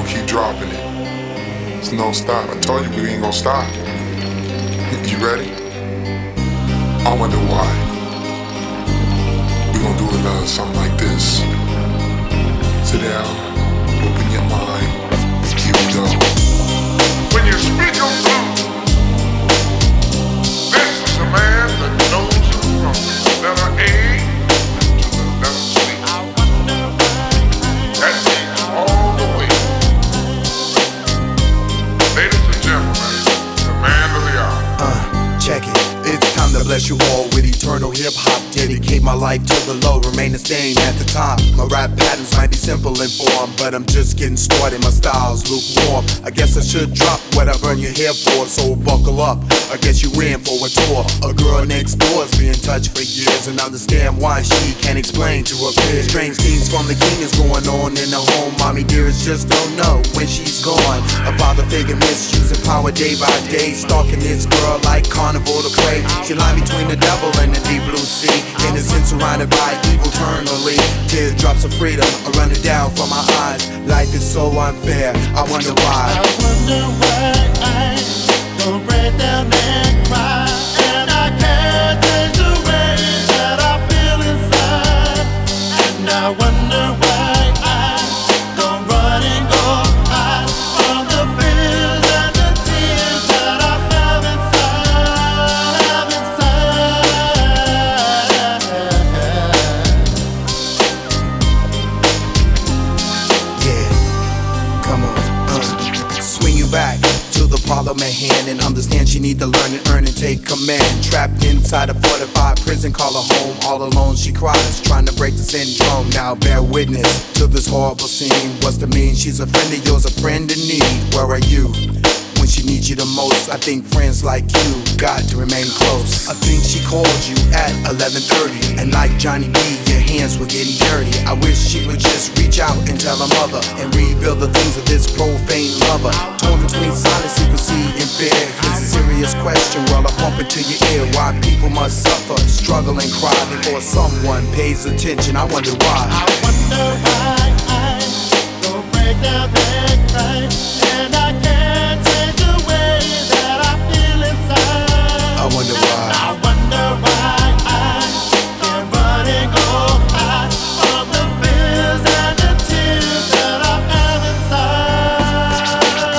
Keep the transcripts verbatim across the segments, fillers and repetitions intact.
gonna keep dropping it. It's no stop. I told you we ain't gonna stop. You ready? I wonder why. We gonna do a little something like this. Sit down, open your mind. Here we go. When you speak of love, this is a man that knows you from the letter A to the letter C. That means all the way. Ladies and gentlemen, the man of the hour. Uh, check it. It's time to bless you all with eternal hip-hop. Dedicate my life to the low, remain staying at the top. My rap patterns might be simple in form, but I'm just getting started, my style's lukewarm. I guess I should drop what I burn your hair for, so buckle up, I guess you in for a tour. A girl next door's been in touch for years, and understand why she can't explain to her peers. Strange things from the king is going on in the home. Mommy dearest just don't know when she's gone. A father figure misusing power day by day, stalking this girl like carnival to play. She lie between the devil and the deep blue sea, innocent surrounded by evil eternally. Teardrops of freedom are running down from my eyes. Life is so unfair, I wonder why. I wonder why I don't break down and cry, and I can't change the way that I feel inside. And I wonder why I don't run and go hide from the fears and the tears that I have inside, have inside. Yeah, come on, uh. Swing you back to the problem at hand, and understand she need to learn and earn and take command. Trapped inside a fortified prison, call her home. All alone she cries, trying to break the syndrome. Now bear witness to this horrible scene. What's the mean? She's a friend of yours, a friend in need. Where are you when she needs you the most? I think friends like you got to remain close. I think she called you at eleven thirty, and like Johnny B, your hands were getting dirty. I wish she would just reach out and tell her mother, and rebuild the things of this profane lover. Torn between silence, secrecy, and fear. Here's a serious question while I pump into your ear. Why people must suffer, struggle, and cry before someone pays attention? I wonder why. I wonder why I don't break down and cry, and I can't change the way that I feel inside. I wonder why. I wonder why I can't run and go hide from the fears and the tears that I have inside.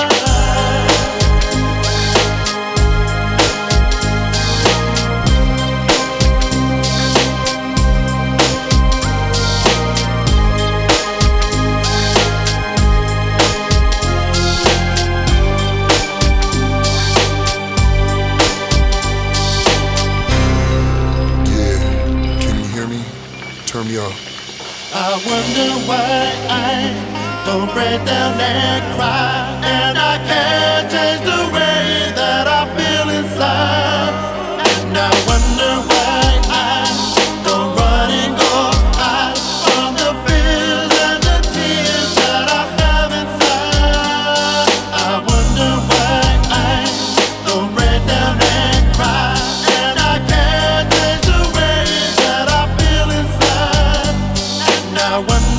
Turn me up. I wonder why I don't break down and cry, and I can't change the way that I feel inside. And I wonder why I don't run and go hide from the fears and the tears that I have inside. I wonder why I don't break down and cry, and I can't change the way that I feel inside. And I wonder